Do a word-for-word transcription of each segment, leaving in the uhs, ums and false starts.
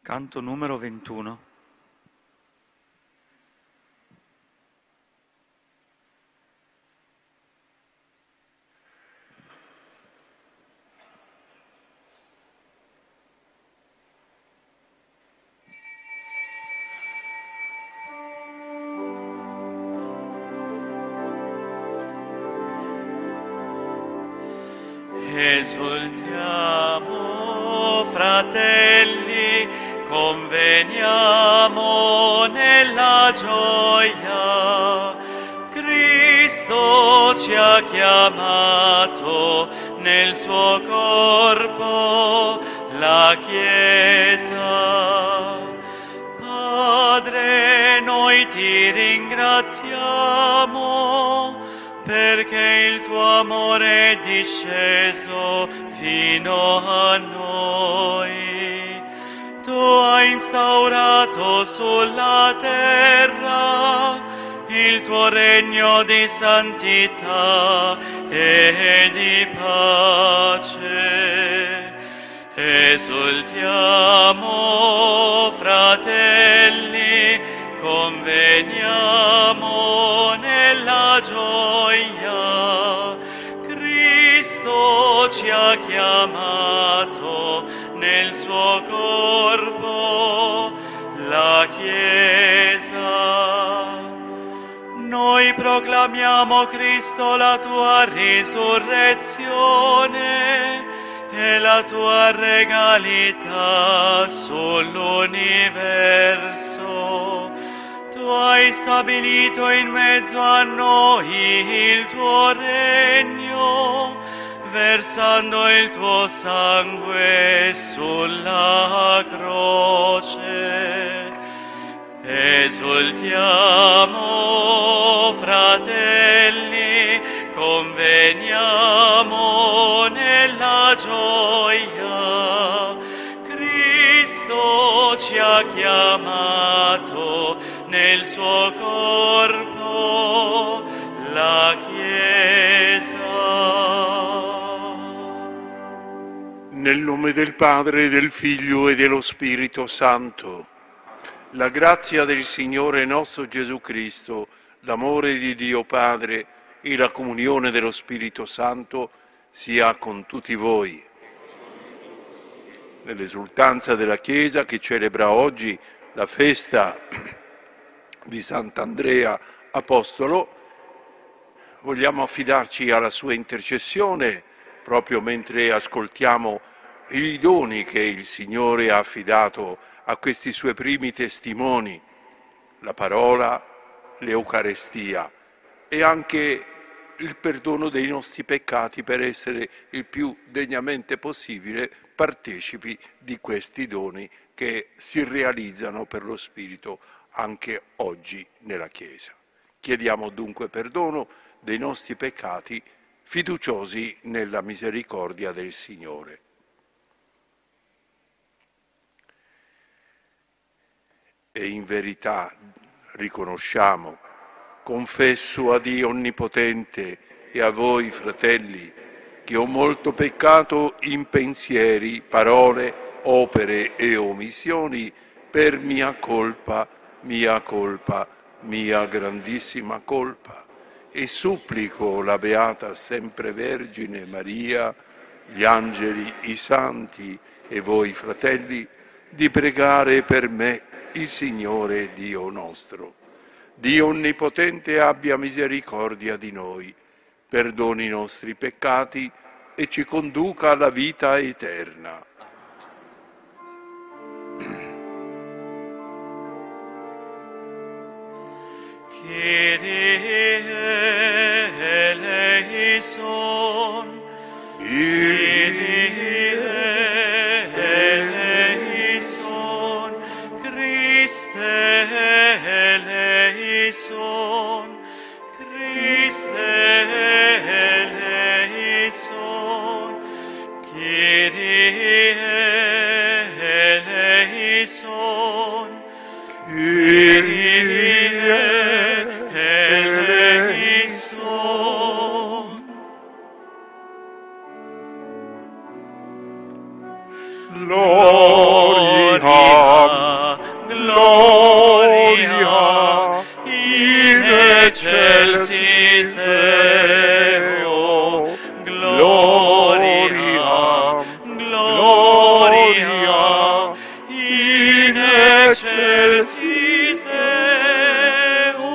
Canto numero ventuno. Esultiamo, fratelli, conveniamo nella gioia. Cristo ci ha chiamato nel suo corpo, la Chiesa. Padre, noi ti ringraziamo perché il tuo amore è disceso fino a noi. Tu hai instaurato sulla terra il tuo regno di santità e di pace. Esultiamo, fratelli, conveniamo nella gioia. Cristo ci ha chiamato nel suo corpo, la Chiesa. Noi proclamiamo, Cristo, la tua risurrezione e la tua regalità sull'universo. Tu hai stabilito in mezzo a noi il tuo regno, versando il tuo sangue sulla croce. Esultiamo, fratelli, conveniamo nella gioia. Cristo ci ha chiamato nel suo corpo, la Chiesa. Nel nome del Padre, del Figlio e dello Spirito Santo. La grazia del Signore nostro Gesù Cristo, l'amore di Dio Padre e la comunione dello Spirito Santo sia con tutti voi. Nell'esultanza della Chiesa che celebra oggi la festa di Sant'Andrea Apostolo, vogliamo affidarci alla sua intercessione proprio mentre ascoltiamo i doni che il Signore ha affidato a questi suoi primi testimoni, la parola, l'Eucarestia e anche il perdono dei nostri peccati per essere il più degnamente possibile partecipi di questi doni che si realizzano per lo Spirito anche oggi nella Chiesa. Chiediamo dunque perdono dei nostri peccati, fiduciosi nella misericordia del Signore. E in verità riconosciamo, confesso a Dio Onnipotente e a voi, fratelli, che ho molto peccato in pensieri, parole, opere e omissioni per mia colpa, mia colpa, mia grandissima colpa. E supplico la Beata Sempre Vergine Maria, gli angeli, i santi e voi, fratelli, di pregare per me il Signore Dio nostro. Dio Onnipotente abbia misericordia di noi, perdoni i nostri peccati e ci conduca alla vita eterna. Kyrie eleison, Kyrie eleison, Christe eleison, Christe eleison, Kyrie eleison, Kyrie eleison. Gloria gloria in excelsis Deo, gloria, gloria in excelsis Deo.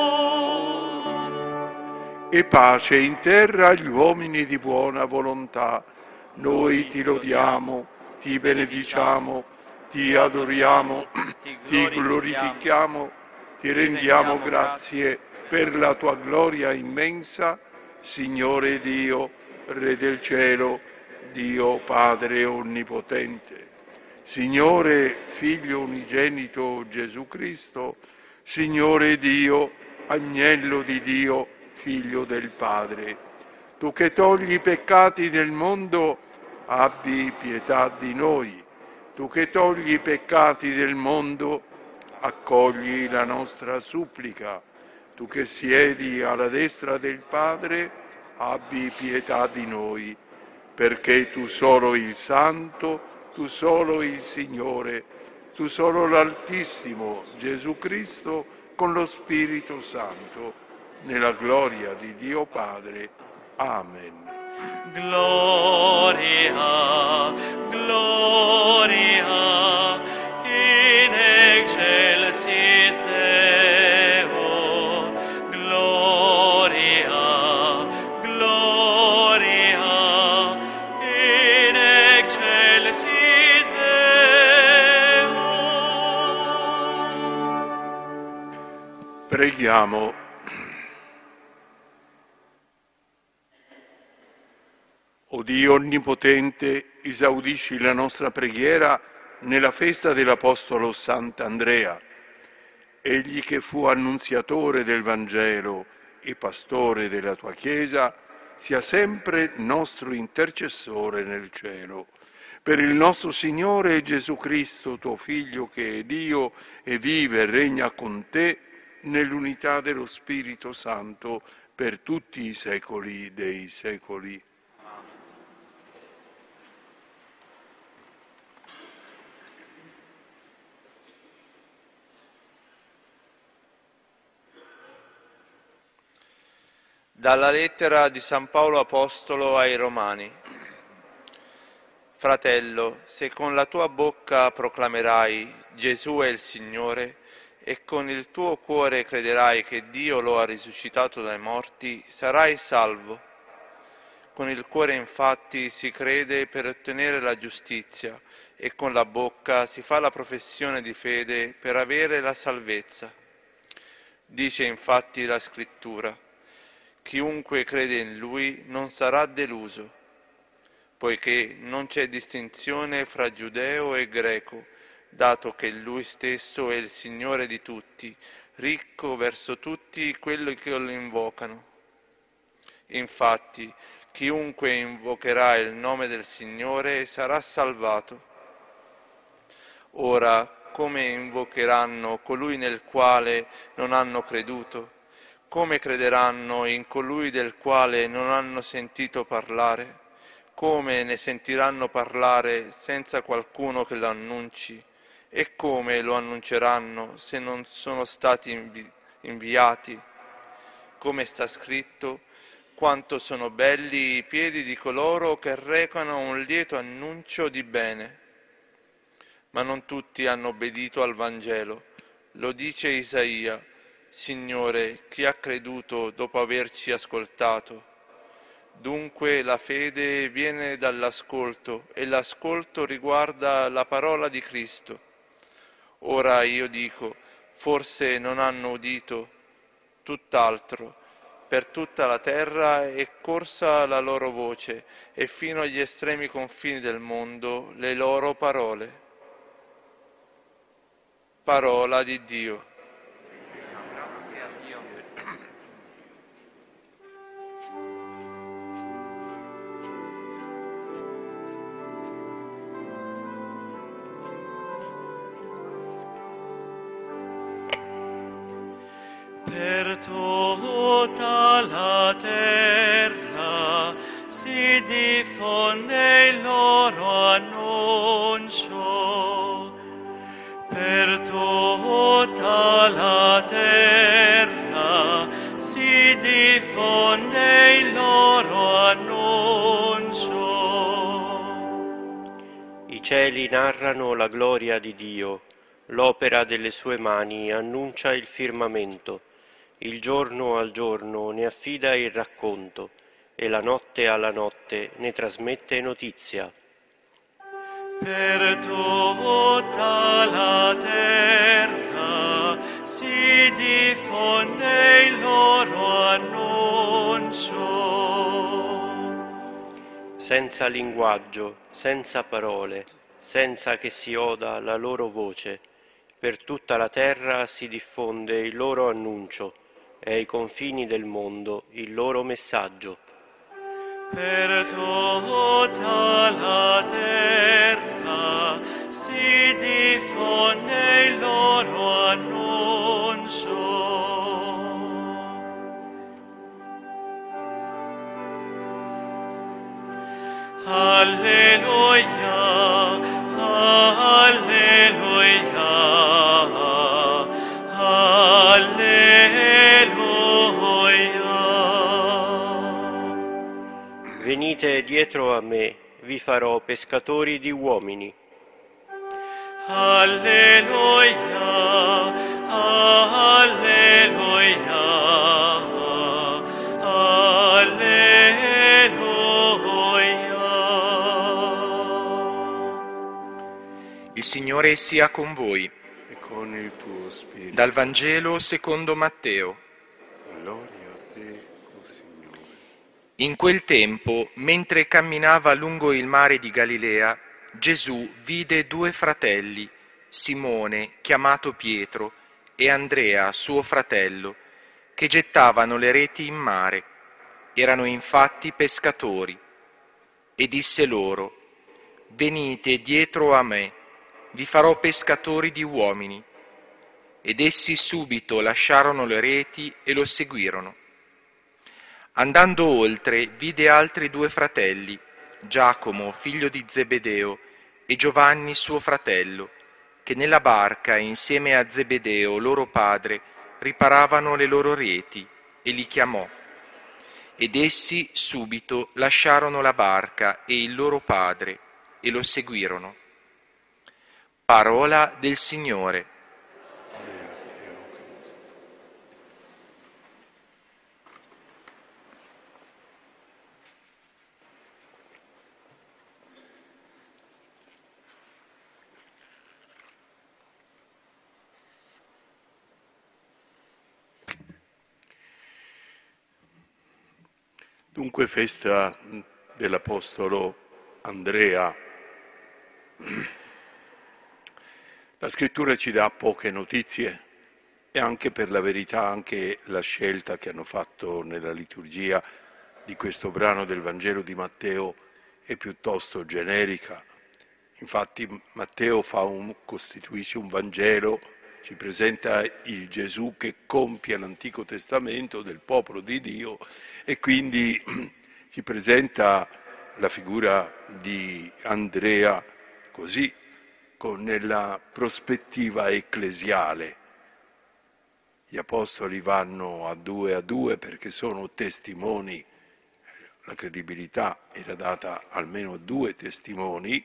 E pace in terra agli uomini di buona volontà. Noi ti lodiamo, ti benediciamo, ti adoriamo, ti glorifichiamo, ti rendiamo grazie per la tua gloria immensa, Signore Dio, Re del cielo, Dio Padre onnipotente. Signore Figlio unigenito Gesù Cristo, Signore Dio, Agnello di Dio, Figlio del Padre. Tu che togli i peccati del mondo, abbi pietà di noi. Tu che togli i peccati del mondo, accogli la nostra supplica. Tu che siedi alla destra del Padre, abbi pietà di noi, perché tu solo il Santo, tu solo il Signore, tu solo l'Altissimo Gesù Cristo con lo Spirito Santo, nella gloria di Dio Padre. Amen. Gloria, gloria in excelsis Deo, gloria, gloria in excelsis Deo. Preghiamo. O Dio Onnipotente, esaudisci la nostra preghiera nella festa dell'Apostolo Sant'Andrea. Egli che fu annunziatore del Vangelo e pastore della tua Chiesa, sia sempre nostro intercessore nel cielo. Per il nostro Signore Gesù Cristo, tuo Figlio, che è Dio e vive e regna con te nell'unità dello Spirito Santo per tutti i secoli dei secoli. Dalla lettera di San Paolo Apostolo ai Romani. Fratello, se con la tua bocca proclamerai Gesù è il Signore e con il tuo cuore crederai che Dio lo ha risuscitato dai morti, sarai salvo. Con il cuore infatti si crede per ottenere la giustizia e con la bocca si fa la professione di fede per avere la salvezza. Dice infatti la Scrittura: chiunque crede in Lui non sarà deluso, poiché non c'è distinzione fra giudeo e greco, dato che Lui stesso è il Signore di tutti, ricco verso tutti quelli che lo invocano. Infatti, chiunque invocherà il nome del Signore sarà salvato. Ora, come invocheranno colui nel quale non hanno creduto? Come crederanno in colui del quale non hanno sentito parlare? Come ne sentiranno parlare senza qualcuno che lo annunci? E come lo annunceranno se non sono stati invi- inviati? Come sta scritto: quanto sono belli i piedi di coloro che recano un lieto annuncio di bene. Ma non tutti hanno obbedito al Vangelo. Lo dice Isaia: Signore, chi ha creduto dopo averci ascoltato? Dunque la fede viene dall'ascolto e l'ascolto riguarda la parola di Cristo. Ora io dico, forse non hanno udito, tutt'altro. Per tutta la terra è corsa la loro voce e fino agli estremi confini del mondo le loro parole. Parola di Dio. Per tutta la terra si diffonde il loro annuncio. Per tutta cieli narrano la gloria di Dio, l'opera delle sue mani annuncia il firmamento. Il giorno al giorno ne affida il racconto e la notte alla notte ne trasmette notizia. Per tutta la terra si diffonde il loro annuncio. Senza linguaggio, senza parole, senza che si oda la loro voce, per tutta la terra si diffonde il loro annuncio e ai confini del mondo il loro messaggio. Per tutta la terra si diffonde il loro annuncio. Alleluia, alleluia, alleluia. Venite dietro a me, vi farò pescatori di uomini. Alleluia, alleluia, alleluia. Il Signore sia con voi. E con il tuo spirito. Dal Vangelo secondo Matteo. Gloria a te, o Signore. In quel tempo, mentre camminava lungo il mare di Galilea, Gesù vide due fratelli, Simone, chiamato Pietro, e Andrea, suo fratello, che gettavano le reti in mare. Erano infatti pescatori. E disse loro: venite dietro a me, vi farò pescatori di uomini. Ed essi subito lasciarono le reti e lo seguirono. Andando oltre, vide altri due fratelli, Giacomo, figlio di Zebedeo, e Giovanni, suo fratello, che nella barca, insieme a Zebedeo, loro padre, riparavano le loro reti, e li chiamò. Ed essi subito lasciarono la barca e il loro padre, e lo seguirono. Parola del Signore. Dunque, festa dell'Apostolo Andrea. La Scrittura ci dà poche notizie e anche per la verità, anche la scelta che hanno fatto nella liturgia di questo brano del Vangelo di Matteo è piuttosto generica. Infatti Matteo fa un, costituisce un Vangelo, ci presenta il Gesù che compie l'Antico Testamento del popolo di Dio e quindi ci presenta la figura di Andrea così, con, nella prospettiva ecclesiale. Gli apostoli vanno a due a due perché sono testimoni, la credibilità era data almeno a due testimoni,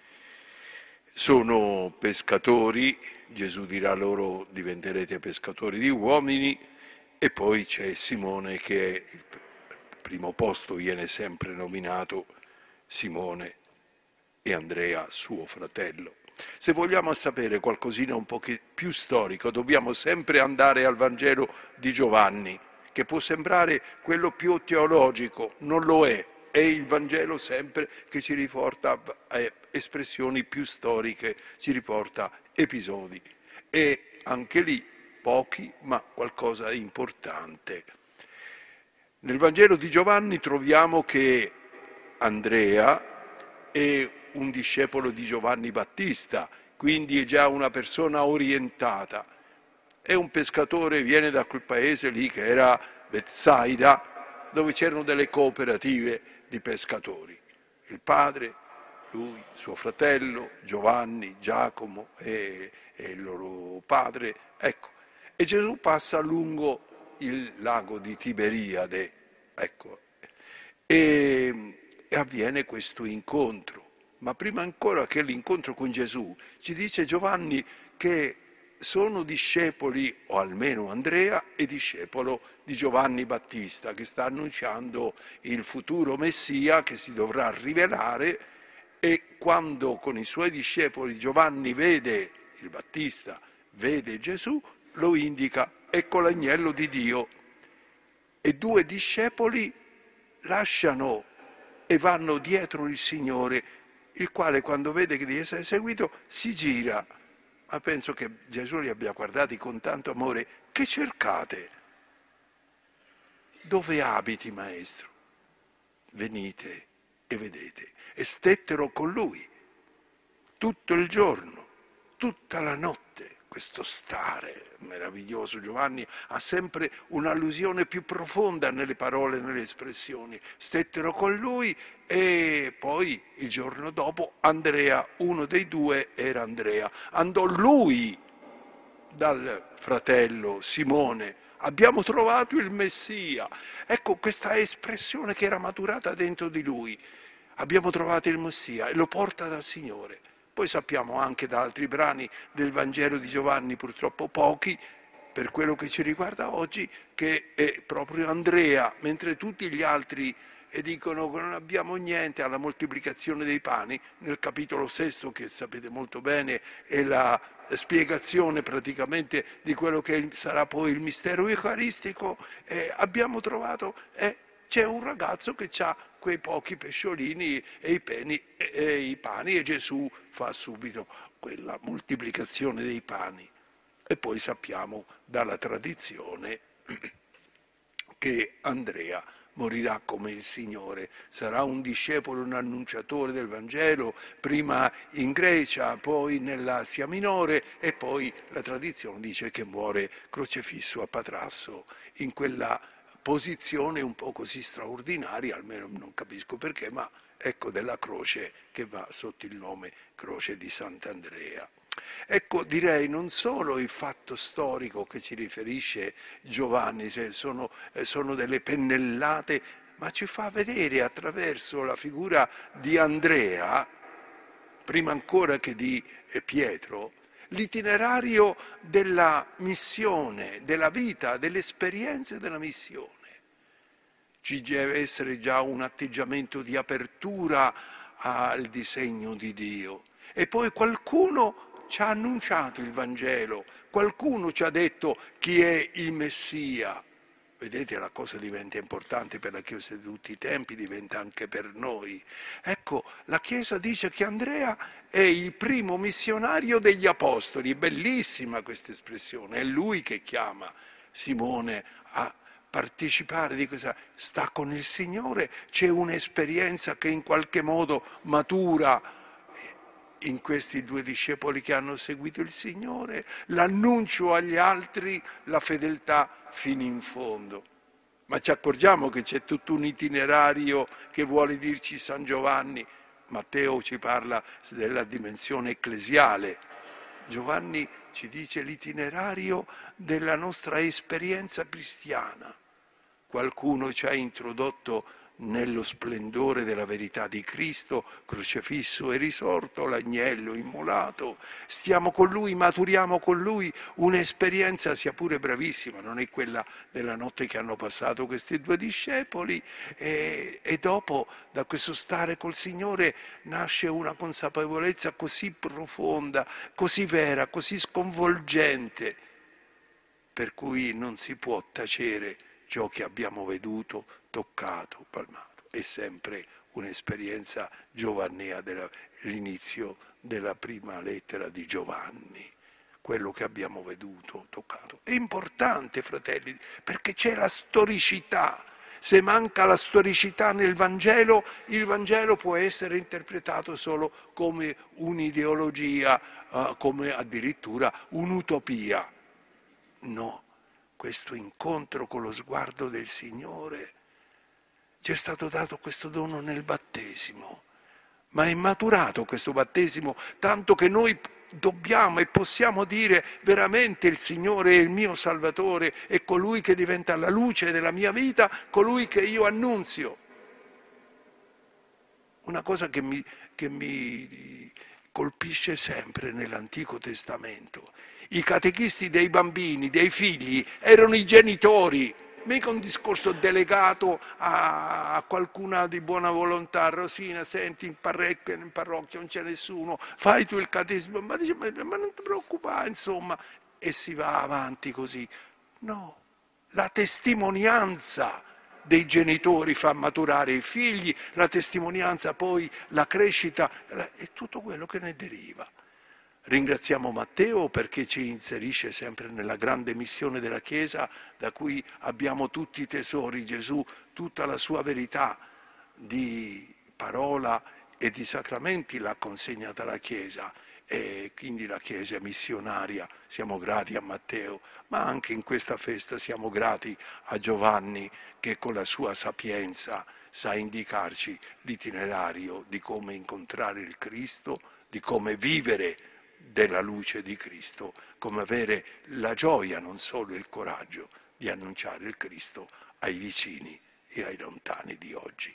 sono pescatori, Gesù dirà loro diventerete pescatori di uomini, e poi c'è Simone che il primo posto viene sempre nominato, Simone e Andrea, suo fratello. Se vogliamo sapere qualcosina un po' più storico, dobbiamo sempre andare al Vangelo di Giovanni, che può sembrare quello più teologico, non lo è, è il Vangelo sempre che ci riporta a espressioni più storiche, ci riporta episodi. E anche lì pochi, ma qualcosa di importante. Nel Vangelo di Giovanni troviamo che Andrea è un discepolo di Giovanni Battista, quindi è già una persona orientata. È un pescatore, viene da quel paese lì che era Betsaida, dove c'erano delle cooperative di pescatori. Il padre, lui, suo fratello, Giovanni, Giacomo e, e il loro padre, ecco. E Gesù passa lungo il lago di Tiberiade, ecco. E, e avviene questo incontro. ma prima ancora che l'incontro con Gesù, ci dice Giovanni che sono discepoli, o almeno Andrea è discepolo di Giovanni Battista, che sta annunciando il futuro Messia che si dovrà rivelare, e quando con i suoi discepoli Giovanni vede il Battista, vede Gesù, lo indica, ecco l'agnello di Dio. E due discepoli lasciano e vanno dietro il Signore, il quale quando vede che di essere seguito si gira. Ma penso che Gesù li abbia guardati con tanto amore. Che cercate? Dove abiti, maestro? Venite e vedete. E stettero con lui tutto il giorno, tutta la notte. Questo stare meraviglioso. Giovanni ha sempre un'allusione più profonda nelle parole, nelle espressioni. Stettero con lui e poi il giorno dopo Andrea, uno dei due era Andrea, andò lui dal fratello Simone. Abbiamo trovato il Messia. Ecco questa espressione che era maturata dentro di lui. Abbiamo trovato il Messia e lo porta dal Signore. Poi sappiamo anche da altri brani del Vangelo di Giovanni, purtroppo pochi, per quello che ci riguarda oggi, che è proprio Andrea, mentre tutti gli altri dicono che non abbiamo niente alla moltiplicazione dei pani, nel capitolo sesto, che sapete molto bene, è la spiegazione praticamente di quello che sarà poi il mistero eucaristico, eh, abbiamo trovato... Eh, c'è un ragazzo che ha quei pochi pesciolini e i, peni, e, e i pani e Gesù fa subito quella moltiplicazione dei pani. E poi sappiamo dalla tradizione che Andrea morirà come il Signore, sarà un discepolo, un annunciatore del Vangelo, prima in Grecia, poi nell'Asia Minore e poi la tradizione dice che muore crocefisso a Patrasso, in quella posizione un po' così straordinaria, almeno non capisco perché, ma ecco della croce che va sotto il nome Croce di Sant'Andrea. Ecco, direi non solo il fatto storico che ci riferisce Giovanni, sono, sono delle pennellate, ma ci fa vedere attraverso la figura di Andrea, prima ancora che di Pietro, l'itinerario della missione, della vita, delle esperienze della missione. Ci deve essere già un atteggiamento di apertura al disegno di Dio. E poi qualcuno ci ha annunciato il Vangelo, qualcuno ci ha detto chi è il Messia. Vedete, la cosa diventa importante per la Chiesa di tutti i tempi, diventa anche per noi. Ecco, la Chiesa dice che Andrea è il primo missionario degli Apostoli, bellissima questa espressione, è lui che chiama Simone a partecipare di questa, sta con il Signore, c'è un'esperienza che in qualche modo matura in questi due discepoli che hanno seguito il Signore, l'annuncio agli altri, la fedeltà fino in fondo. Ma ci accorgiamo che c'è tutto un itinerario che vuole dirci San Giovanni. Matteo ci parla della dimensione ecclesiale. Giovanni ci dice l'itinerario della nostra esperienza cristiana. Qualcuno ci ha introdotto nello splendore della verità di Cristo, crocefisso e risorto, l'agnello immolato. Stiamo con Lui, maturiamo con Lui un'esperienza, sia pure bravissima, non è quella della notte che hanno passato questi due discepoli, e, e dopo da questo stare col Signore nasce una consapevolezza così profonda, così vera, così sconvolgente, per cui non si può tacere ciò che abbiamo veduto, toccato, palmato. È sempre un'esperienza giovannea dell'inizio della prima lettera di Giovanni, quello che abbiamo veduto, toccato. È importante, fratelli, perché c'è la storicità. Se manca la storicità nel Vangelo, il Vangelo può essere interpretato solo come un'ideologia, uh, come addirittura un'utopia. No. Questo incontro con lo sguardo del Signore, ci è stato dato questo dono nel battesimo, ma è maturato questo battesimo, tanto che noi dobbiamo e possiamo dire veramente il Signore è il mio Salvatore, è colui che diventa la luce della mia vita, colui che io annunzio. Una cosa che mi, che mi colpisce sempre nell'Antico Testamento. I catechisti dei bambini, dei figli, erano i genitori. Mica un discorso delegato a, a qualcuna di buona volontà. Rosina, senti, in parrocchia, in parrocchia non c'è nessuno, fai tu il catechismo, ma, dice, ma, ma non ti preoccupare, insomma, e si va avanti così. No, la testimonianza dei genitori fa maturare i figli, la testimonianza poi, la crescita e tutto quello che ne deriva. Ringraziamo Matteo perché ci inserisce sempre nella grande missione della Chiesa da cui abbiamo tutti i tesori, Gesù, tutta la sua verità di parola e di sacramenti l'ha consegnata alla Chiesa e quindi la Chiesa è missionaria. Siamo grati a Matteo, ma anche in questa festa siamo grati a Giovanni che con la sua sapienza sa indicarci l'itinerario di come incontrare il Cristo, di come vivere della luce di Cristo, come avere la gioia, non solo il coraggio, di annunciare il Cristo ai vicini e ai lontani di oggi.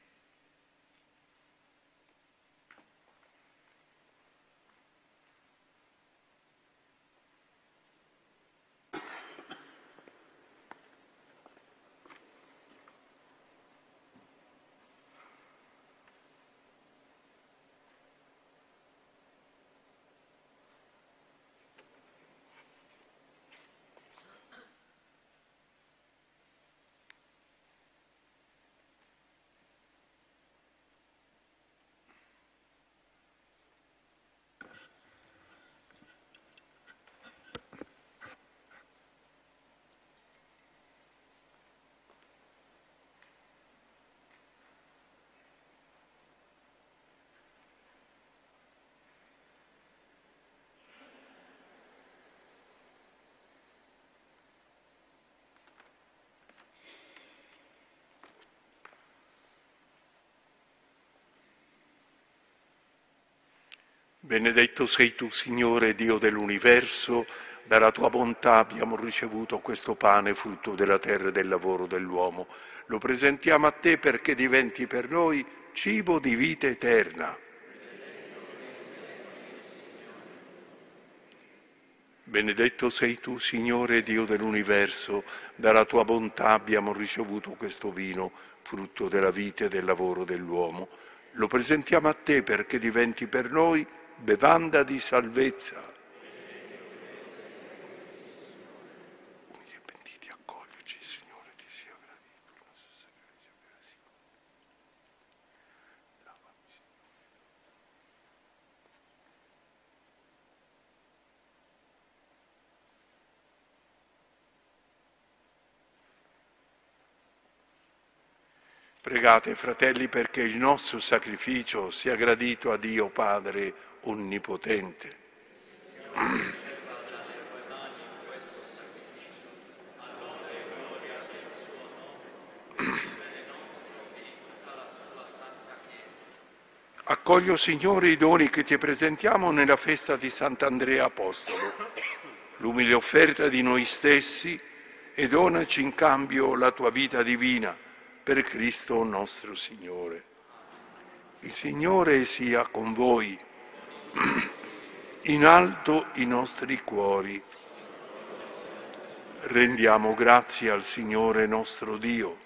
Benedetto sei tu, Signore, Dio dell'universo, dalla tua bontà abbiamo ricevuto questo pane, frutto della terra e del lavoro dell'uomo. Lo presentiamo a te perché diventi per noi cibo di vita eterna. Benedetto sei tu, Signore, Dio dell'universo, dalla tua bontà abbiamo ricevuto questo vino, frutto della vita e del lavoro dell'uomo. Lo presentiamo a te perché diventi per noi bevanda di salvezza. Umili e pentiti, accoglierci, Signore, ti sia gradito il nostro sacrificio per la sicurezza. Pregate, fratelli, perché il nostro sacrificio sia gradito a Dio Padre Onnipotente. Accoglio, Signore, i doni che ti presentiamo nella festa di Sant'Andrea Apostolo, l'umile offerta di noi stessi, e donaci in cambio la tua vita divina per Cristo nostro Signore. Il Signore sia con voi. In alto i nostri cuori. Rendiamo grazie al Signore nostro Dio.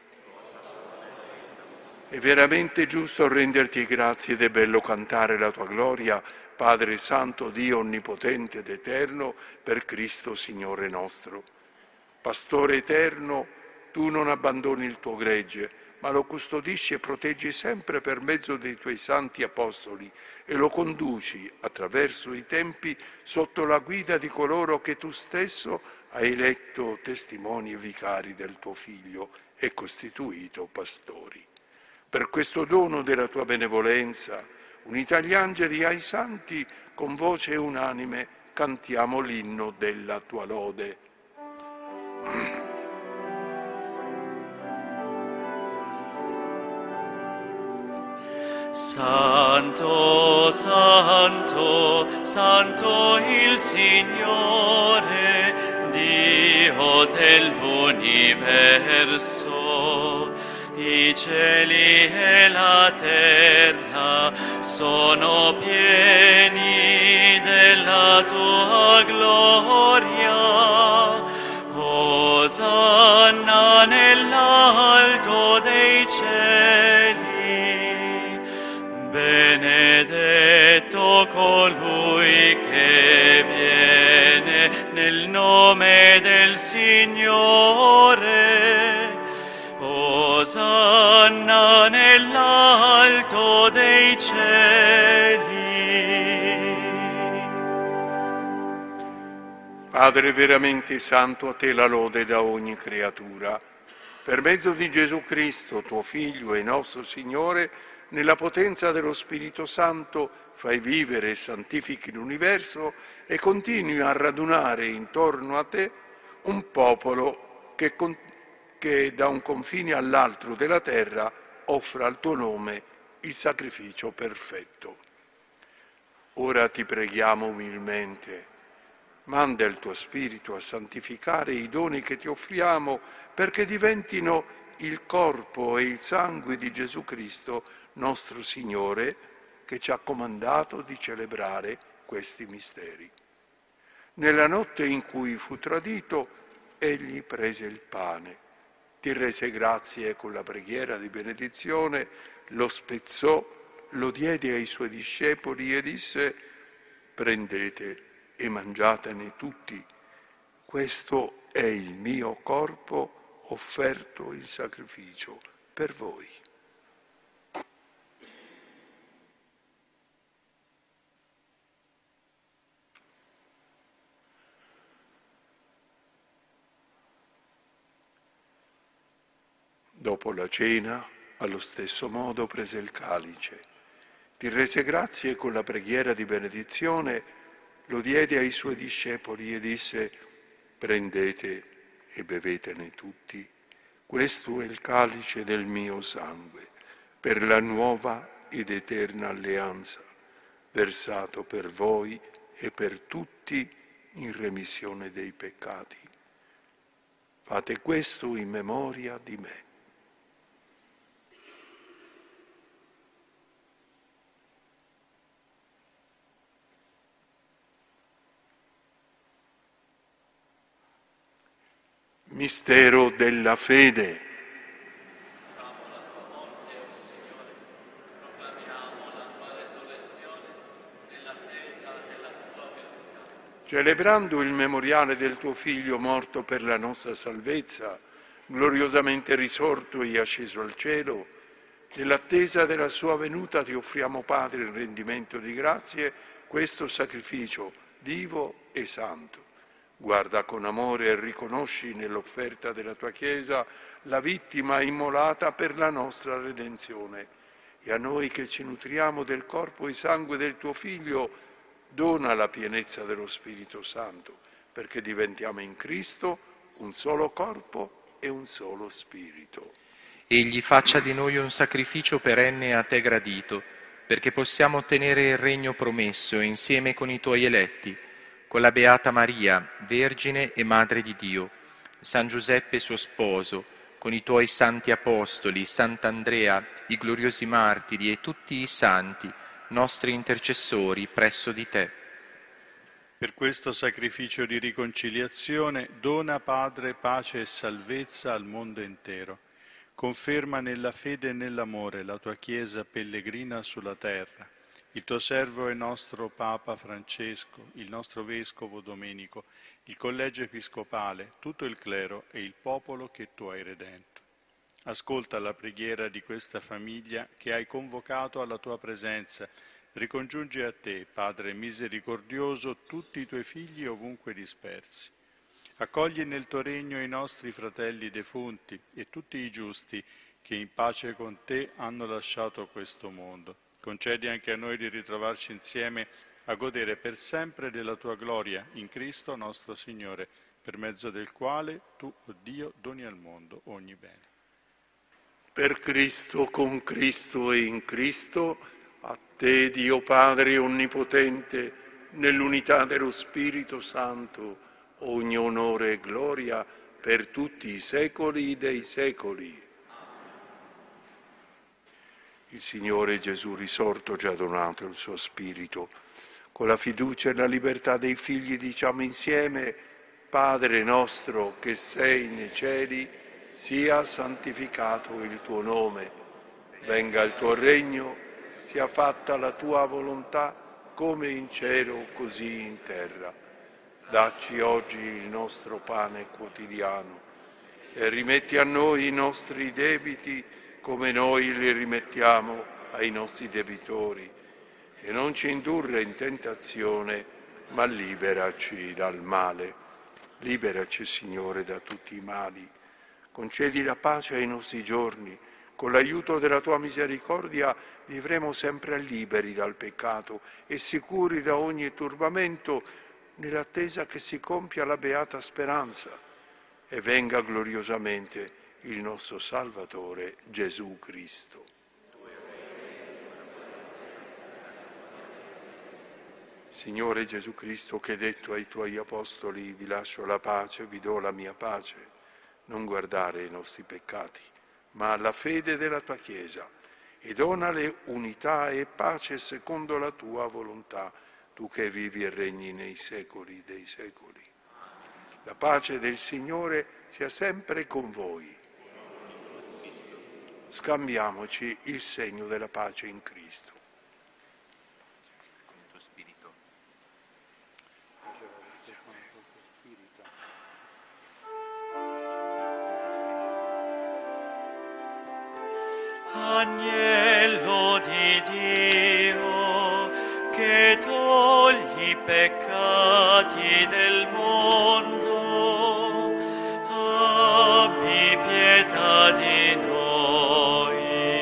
È veramente giusto renderti grazie ed è bello cantare la tua gloria, Padre Santo, Dio Onnipotente ed Eterno, per Cristo Signore nostro. Pastore eterno, tu non abbandoni il tuo gregge, ma lo custodisci e proteggi sempre per mezzo dei tuoi santi apostoli e lo conduci attraverso i tempi sotto la guida di coloro che tu stesso hai eletto testimoni e vicari del tuo Figlio e costituito pastori. Per questo dono della tua benevolenza, uniti agli angeli e ai santi, con voce unanime cantiamo l'inno della tua lode. Santo, Santo, Santo il Signore, Dio dell'universo. I cieli e la terra sono pieni della tua gloria. Osanna nell'alto dei cieli. Benedetto colui che viene nel nome del Signore. Osanna nell'alto dei cieli. Padre veramente santo, a te la lode da ogni creatura. Per mezzo di Gesù Cristo, tuo Figlio e nostro Signore, nella potenza dello Spirito Santo, fai vivere e santifichi l'universo e continui a radunare intorno a te un popolo che, con, che da un confine all'altro della terra offra al tuo nome il sacrificio perfetto. Ora ti preghiamo umilmente. Manda il tuo Spirito a santificare i doni che ti offriamo perché diventino il corpo e il sangue di Gesù Cristo, nostro Signore, che ci ha comandato di celebrare questi misteri. Nella notte in cui fu tradito, egli prese il pane, ti rese grazie con la preghiera di benedizione, lo spezzò, lo diede ai suoi discepoli e disse: prendete e mangiatene tutti, questo è il mio corpo offerto in sacrificio per voi. Dopo la cena, allo stesso modo prese il calice, ti rese grazie con la preghiera di benedizione, lo diede ai suoi discepoli e disse: prendete e bevetene tutti, questo è il calice del mio sangue, per la nuova ed eterna alleanza, versato per voi e per tutti in remissione dei peccati. Fate questo in memoria di me. Mistero della fede. Celebrando il memoriale del tuo Figlio morto per la nostra salvezza, gloriosamente risorto e asceso al cielo, nell'attesa della sua venuta ti offriamo, Padre, in rendimento di grazie, questo sacrificio vivo e santo. Guarda con amore e riconosci nell'offerta della tua Chiesa la vittima immolata per la nostra redenzione. E a noi che ci nutriamo del corpo e sangue del tuo Figlio, dona la pienezza dello Spirito Santo, perché diventiamo in Cristo un solo corpo e un solo Spirito. Egli faccia di noi un sacrificio perenne a te gradito, perché possiamo ottenere il regno promesso insieme con i tuoi eletti, con la Beata Maria, Vergine e Madre di Dio, San Giuseppe suo sposo, con i tuoi santi apostoli, Sant'Andrea, i gloriosi martiri e tutti i santi, nostri intercessori presso di te. Per questo sacrificio di riconciliazione, dona, Padre, pace e salvezza al mondo intero. Conferma nella fede e nell'amore la tua Chiesa pellegrina sulla terra, il tuo servo e nostro Papa Francesco, il nostro Vescovo Domenico, il Collegio Episcopale, tutto il clero e il popolo che tu hai redento. Ascolta la preghiera di questa famiglia che hai convocato alla tua presenza. Ricongiungi a te, Padre misericordioso, tutti i tuoi figli ovunque dispersi. Accogli nel tuo regno i nostri fratelli defunti e tutti i giusti che in pace con te hanno lasciato questo mondo. Concedi anche a noi di ritrovarci insieme a godere per sempre della tua gloria in Cristo nostro Signore, per mezzo del quale tu, o Dio, doni al mondo ogni bene. Per Cristo, con Cristo e in Cristo, a te, Dio Padre Onnipotente, nell'unità dello Spirito Santo, ogni onore e gloria per tutti i secoli dei secoli. Il Signore Gesù risorto ci ha donato il suo Spirito. Con la fiducia e la libertà dei figli diciamo insieme: Padre nostro che sei nei cieli, sia santificato il tuo nome, venga il tuo regno, sia fatta la tua volontà come in cielo così in terra. Dacci oggi il nostro pane quotidiano e rimetti a noi i nostri debiti come noi li rimettiamo ai nostri debitori. E non ci indurre in tentazione, ma liberaci dal male. Liberaci, Signore, da tutti i mali. Concedi la pace ai nostri giorni. Con l'aiuto della tua misericordia vivremo sempre liberi dal peccato e sicuri da ogni turbamento, nell'attesa che si compia la beata speranza e venga gloriosamente il nostro Salvatore Gesù Cristo. Signore Gesù Cristo, che hai detto ai tuoi apostoli: vi lascio la pace, vi do la mia pace, non guardare i nostri peccati, ma alla fede della tua Chiesa, e donale unità e pace secondo la tua volontà, tu che vivi e regni nei secoli dei secoli. La pace del Signore sia sempre con voi. Scambiamoci il segno della pace in Cristo. Agnello di Dio, che togli i peccati del mondo, abbi pietà di noi.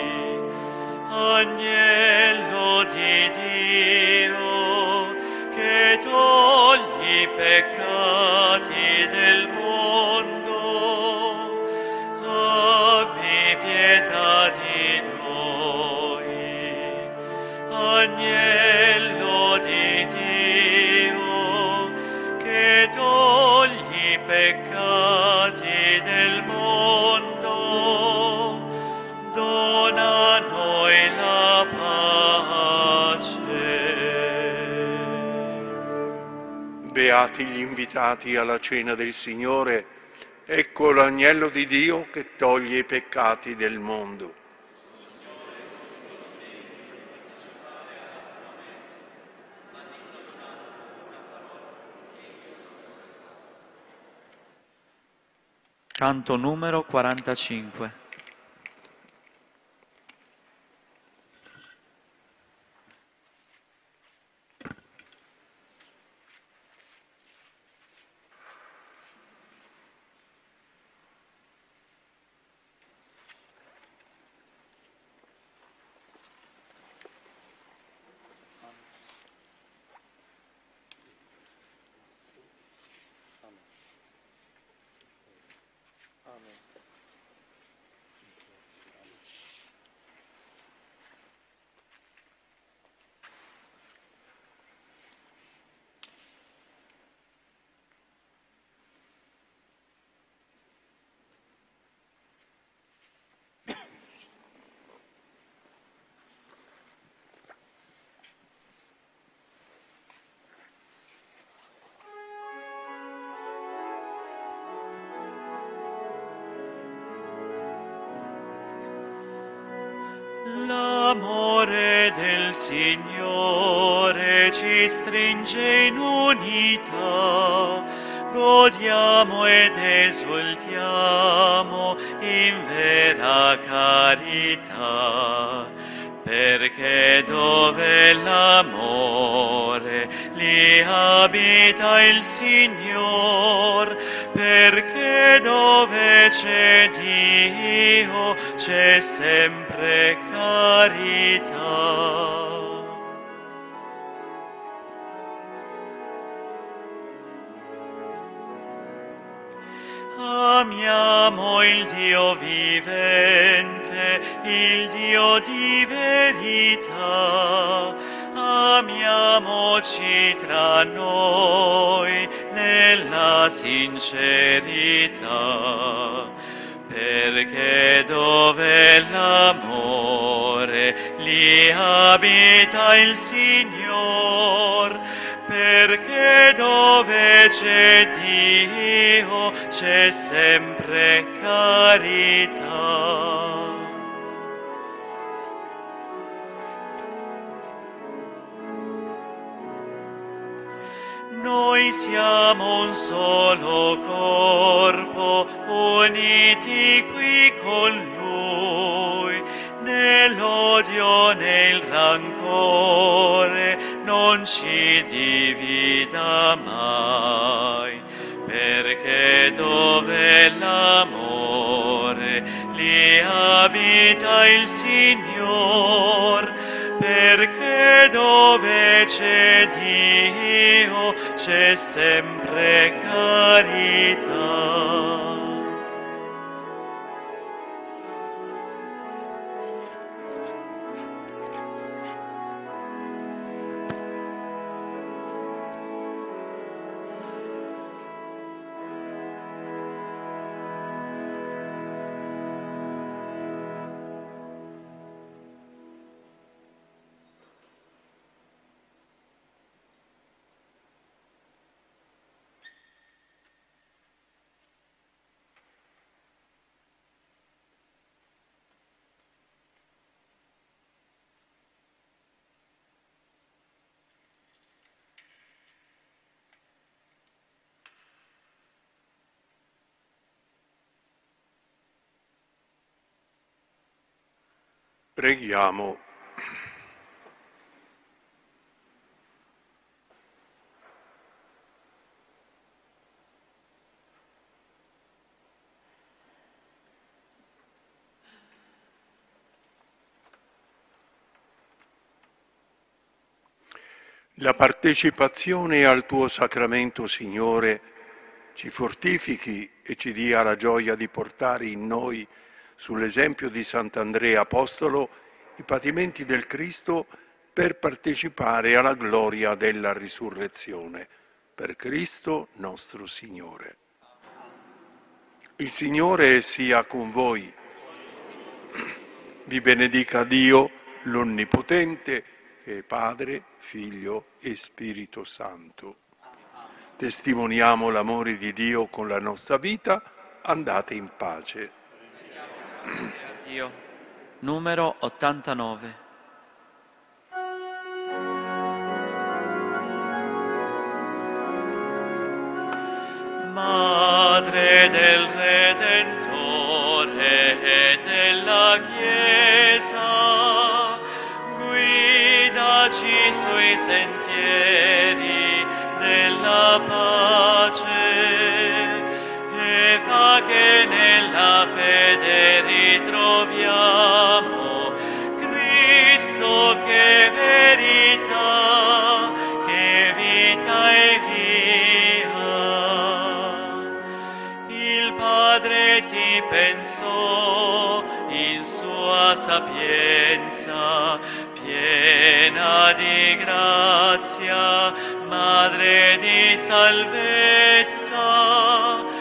Agnello di Dio, che togli i peccati del mondo, abbi pietà di Agnello di Dio, che togli i peccati del mondo, dona a noi la pace. Beati gli invitati alla cena del Signore, ecco l'agnello di Dio che toglie i peccati del mondo. Canto numero quarantacinque. L'amore del Signore ci stringe in unità, godiamo ed esultiamo in vera carità, perché dove l'amore lì abita il Signor, perché dove c'è Dio c'è sempre carità. Amiamo il Dio vivente, il Dio di verità, amiamoci tra noi nella sincerità, perché dove l'amore lì abita il Signor, perché dove c'è Dio c'è sempre carità. Noi siamo un solo corpo, uniti qui con Lui, nell'odio, nel rancore, non ci divida mai, perché dove l'amore, lì abita il Signor, perché dove c'è Dio c'è sempre carità. Preghiamo. La partecipazione al tuo sacramento, Signore, ci fortifichi e ci dia la gioia di portare in noi, sull'esempio di Sant'Andrea Apostolo, i patimenti del Cristo per partecipare alla gloria della risurrezione. Per Cristo nostro Signore. Il Signore sia con voi. Vi benedica Dio, l'Onnipotente, che è Padre, Figlio e Spirito Santo. Testimoniamo l'amore di Dio con la nostra vita, andate in pace. Dio. Numero ottantanove. Madre del Redentore e della Chiesa, guidaci sui sentieri della pace e fa che nella fede ritroviamo Cristo, che verità, che vita e via. Il Padre ti pensò in sua sapienza, piena di grazia, Madre di salvezza,